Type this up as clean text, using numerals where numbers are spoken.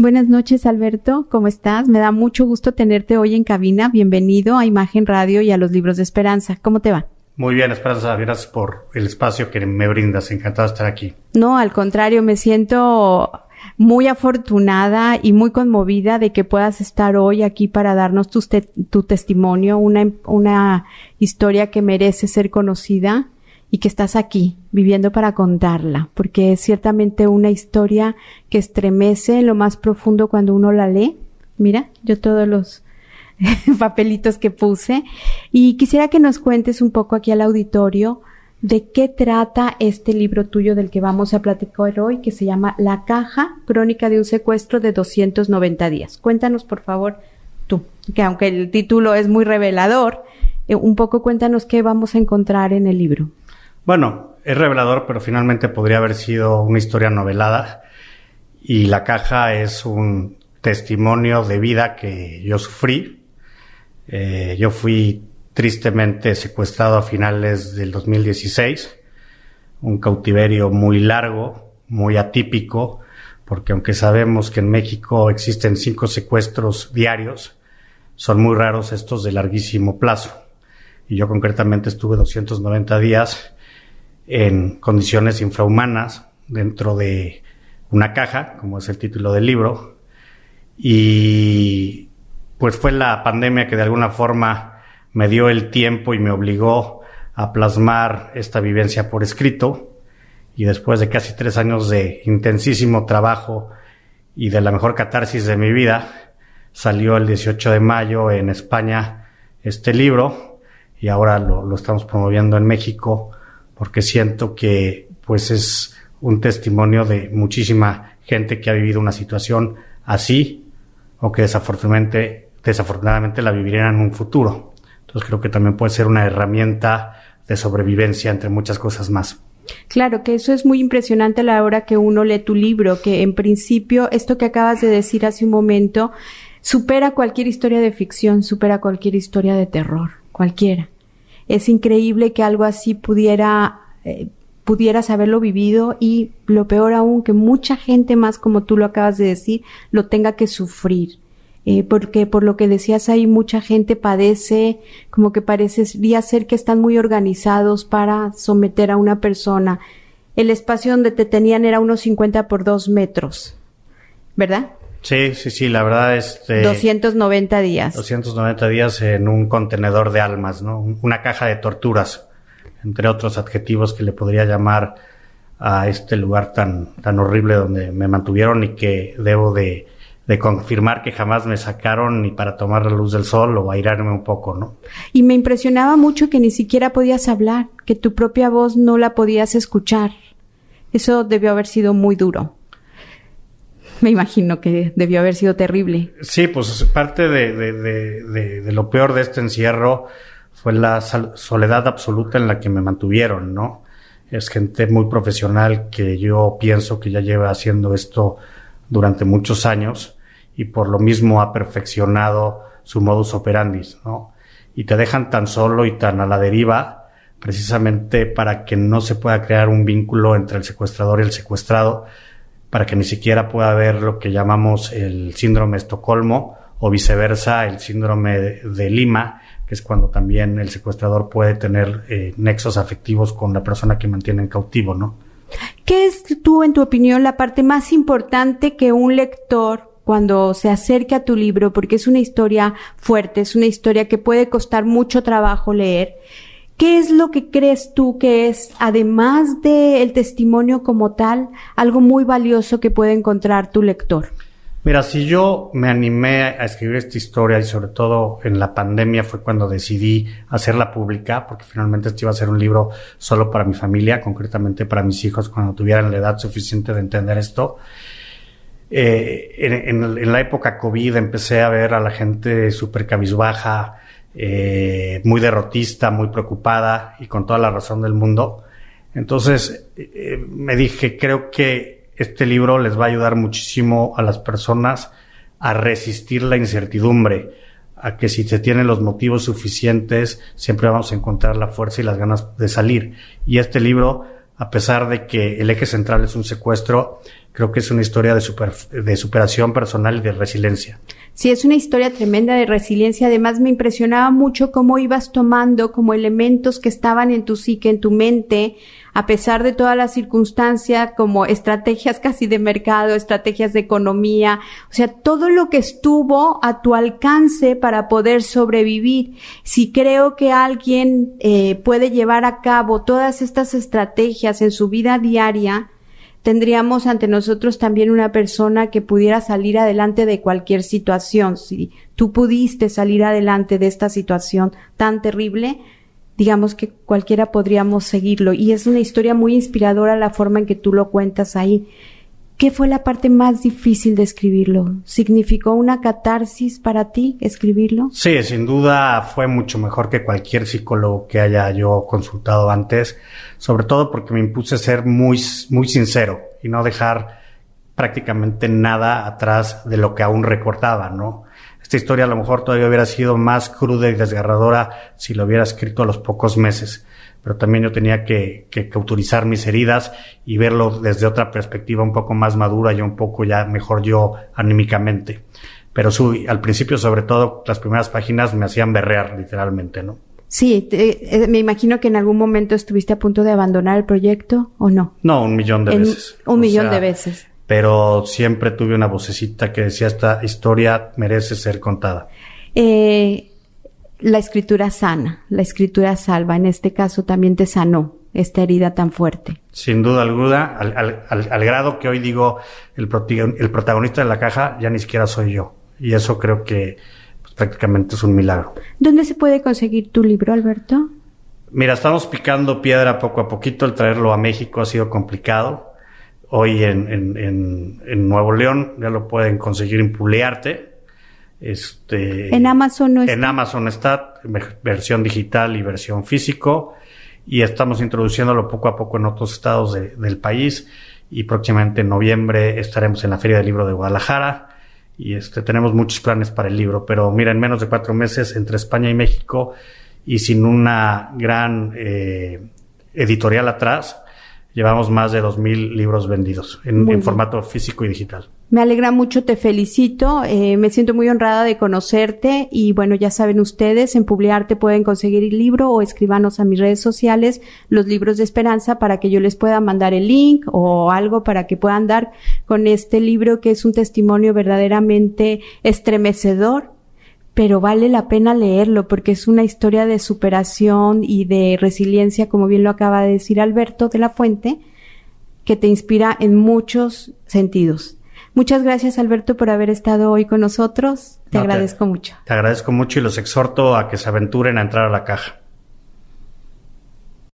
Buenas noches, Alberto. ¿Cómo estás? Me da mucho gusto tenerte hoy en cabina. Bienvenido a Imagen Radio y a los Libros de Esperanza. ¿Cómo te va? Muy bien, Esperanza. Gracias por el espacio que me brindas. Encantado de estar aquí. No, al contrario, me siento muy afortunada y muy conmovida de que puedas estar hoy aquí para darnos tu testimonio, una historia que merece ser conocida y que estás aquí viviendo para contarla, porque es ciertamente una historia que estremece en lo más profundo cuando uno la lee. Mira, yo todos los papelitos que puse, y quisiera que nos cuentes un poco aquí al auditorio de qué trata este libro tuyo del que vamos a platicar hoy, que se llama La Caja, crónica de un secuestro de 290 días. Cuéntanos, por favor, tú, que aunque el título es muy revelador, un poco cuéntanos qué vamos a encontrar en el libro. Bueno, es revelador, pero finalmente podría haber sido una historia novelada, y La Caja es un testimonio de vida que yo sufrí. Yo fui tristemente secuestrado a finales del 2016, un cautiverio muy largo, muy atípico, porque aunque sabemos que en México existen 5 secuestros diarios, son muy raros estos de larguísimo plazo. Y yo concretamente estuve 290 días en condiciones infrahumanas dentro de una caja, como es el título del libro, y pues fue la pandemia que de alguna forma me dio el tiempo y me obligó a plasmar esta vivencia por escrito, y después de casi 3 años de intensísimo trabajo y de la mejor catarsis de mi vida, salió el 18 de mayo en España este libro, y ahora lo estamos promoviendo en México, porque siento que pues es un testimonio de muchísima gente que ha vivido una situación así, o que desafortunadamente la vivirían en un futuro. Entonces creo que también puede ser una herramienta de sobrevivencia entre muchas cosas más. Claro, que eso es muy impresionante a la hora que uno lee tu libro, que en principio esto que acabas de decir hace un momento supera cualquier historia de ficción, supera cualquier historia de terror, cualquiera. Es increíble que algo así pudieras haberlo vivido, y lo peor aún, que mucha gente más, como tú lo acabas de decir, lo tenga que sufrir. Porque por lo que decías ahí, mucha gente padece, como que parecería ser que están muy organizados para someter a una persona. El espacio donde te tenían era unos 50 por 2 metros, ¿verdad? Sí, la verdad 290 días. 290 días en un contenedor de almas, ¿no? Una caja de torturas, entre otros adjetivos que le podría llamar a este lugar tan horrible donde me mantuvieron, y que debo de confirmar que jamás me sacaron ni para tomar la luz del sol o airarme un poco, ¿no? Y me impresionaba mucho que ni siquiera podías hablar, que tu propia voz no la podías escuchar. Eso debió haber sido muy duro. Me imagino que debió haber sido terrible. Sí, pues parte de lo peor de este encierro fue la soledad absoluta en la que me mantuvieron, ¿no? Es gente muy profesional que yo pienso que ya lleva haciendo esto durante muchos años, y por lo mismo ha perfeccionado su modus operandi, ¿no? Y te dejan tan solo y tan a la deriva, precisamente para que no se pueda crear un vínculo entre el secuestrador y el secuestrado, para que ni siquiera pueda haber lo que llamamos el síndrome de Estocolmo, o viceversa, el síndrome de Lima, que es cuando también el secuestrador puede tener nexos afectivos con la persona que mantiene en cautivo, ¿no? ¿Qué es tú, en tu opinión, la parte más importante que un lector, cuando se acerque a tu libro, porque es una historia fuerte, es una historia que puede costar mucho trabajo leer, qué es lo que crees tú que es, además del testimonio como tal, algo muy valioso que puede encontrar tu lector? Mira, si yo me animé a escribir esta historia, y sobre todo en la pandemia fue cuando decidí hacerla pública, porque finalmente este iba a ser un libro solo para mi familia, concretamente para mis hijos cuando tuvieran la edad suficiente de entender esto. En la época COVID empecé a ver a la gente súper cabizbaja, muy derrotista, muy preocupada, y con toda la razón del mundo. Entonces me dije, creo que este libro les va a ayudar muchísimo a las personas a resistir la incertidumbre, a que si se tienen los motivos suficientes, siempre vamos a encontrar la fuerza y las ganas de salir. Y este libro a pesar de que el eje central es un secuestro, creo que es una historia de superación personal y de resiliencia. Sí, es una historia tremenda de resiliencia. Además, me impresionaba mucho cómo ibas tomando como elementos que estaban en tu psique, en tu mente, a pesar de todas las circunstancias, como estrategias casi de mercado, estrategias de economía, o sea, todo lo que estuvo a tu alcance para poder sobrevivir. Si creo que alguien puede llevar a cabo todas estas estrategias en su vida diaria, tendríamos ante nosotros también una persona que pudiera salir adelante de cualquier situación. Si tú pudiste salir adelante de esta situación tan terrible, digamos que cualquiera podríamos seguirlo. Y es una historia muy inspiradora la forma en que tú lo cuentas ahí. ¿Qué fue la parte más difícil de escribirlo? ¿Significó una catarsis para ti escribirlo? Sí, sin duda fue mucho mejor que cualquier psicólogo que haya yo consultado antes, sobre todo porque me impuse ser muy sincero y no dejar prácticamente nada atrás de lo que aún recordaba, ¿no? Esta historia a lo mejor todavía hubiera sido más cruda y desgarradora si lo hubiera escrito a los pocos meses, pero también yo tenía que autorizar mis heridas y verlo desde otra perspectiva un poco más madura y un poco ya mejor yo anímicamente. Pero al principio, sobre todo, las primeras páginas me hacían berrear, literalmente, ¿no? Sí, me imagino que en algún momento estuviste a punto de abandonar el proyecto, ¿o no? No, 1,000,000 de veces. Un millón de veces. Pero siempre tuve una vocecita que decía, esta historia merece ser contada. La escritura sana, la escritura salva. En este caso también te sanó esta herida tan fuerte. Sin duda alguna, al grado que hoy digo, el protagonista de la caja ya ni siquiera soy yo. Y eso creo que pues, prácticamente es un milagro. ¿Dónde se puede conseguir tu libro, Alberto? Mira, estamos picando piedra poco a poquito. El traerlo a México ha sido complicado. Hoy en Nuevo León ya lo pueden conseguir en Publiarte. En Amazon no está. En Amazon está, versión digital y versión físico, y estamos introduciéndolo poco a poco en otros estados del país, y próximamente en noviembre estaremos en la Feria del Libro de Guadalajara, y tenemos muchos planes para el libro, pero mira, en menos de 4 meses entre España y México, y sin una gran editorial atrás, llevamos más de 2,000 libros vendidos en formato físico y digital. Me alegra mucho, te felicito, me siento muy honrada de conocerte y bueno, ya saben ustedes, en Publiarte pueden conseguir el libro o escríbanos a mis redes sociales, Los Libros de Esperanza, para que yo les pueda mandar el link o algo para que puedan dar con este libro que es un testimonio verdaderamente estremecedor, pero vale la pena leerlo porque es una historia de superación y de resiliencia, como bien lo acaba de decir Alberto de la Fuente, que te inspira en muchos sentidos. Muchas gracias, Alberto, por haber estado hoy con nosotros. Te agradezco mucho. Te agradezco mucho y los exhorto a que se aventuren a entrar a la caja.